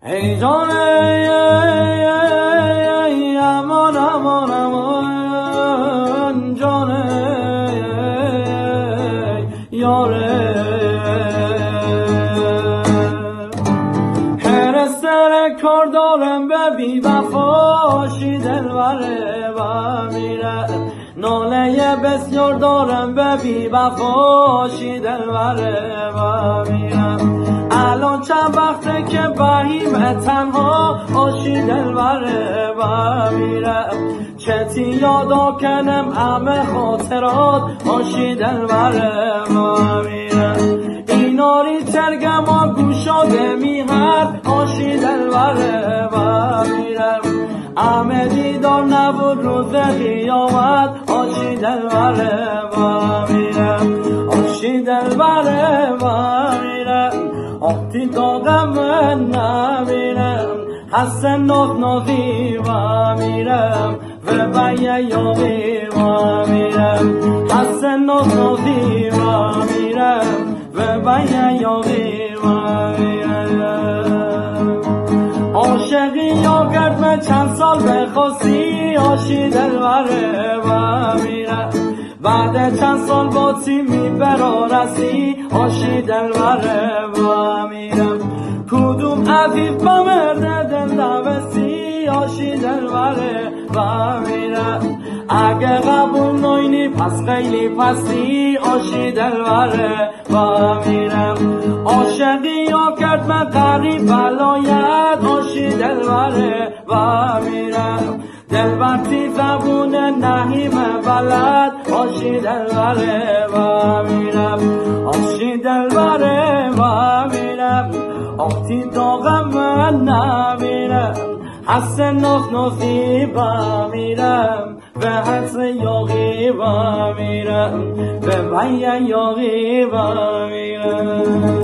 ای جان امان امان امان جان یاره هر سر کار دارم به بی وفاشی دلبره و میره ناله بسیار دارم به بی وفاشی دلبره و میره الان چند وقته که بهیم تنها آشی دلبره و میره چتی یادا کنم همه خاطرات آشی دلبره و میره ایناری ترگم و گوشاده میهد آشی دلبره و میره همه دیدار نبود روز قیامت آشی دلبره و میره آشی دلبره و میره آتی دادم من نمیرم حسن نازی و میرم و بیه یاقی و میرم حسن نازی و میرم و بیه یاقی و میرم عاشقی یا گرد من چند سال بخواستی آشی دلبره و میرم بعد چند سال با تیمی برارسی آشی دلبره و میرم کدوم عفیف با مرد دل نوستی آشی دلبره و میرم اگه قبول نوینی پس خیلی پستی آشی دلبره و میرم عاشقی یا کرد من قریب ولایت آشی دلبره و میرم دلبرتی زبون نهیم بلد آشی دلبره و میرم آشی دلبره و میرم آختی داغم من نمیرم حسن نازی و میرم و حسن یاقی و میرم و بیه یاقی و میرم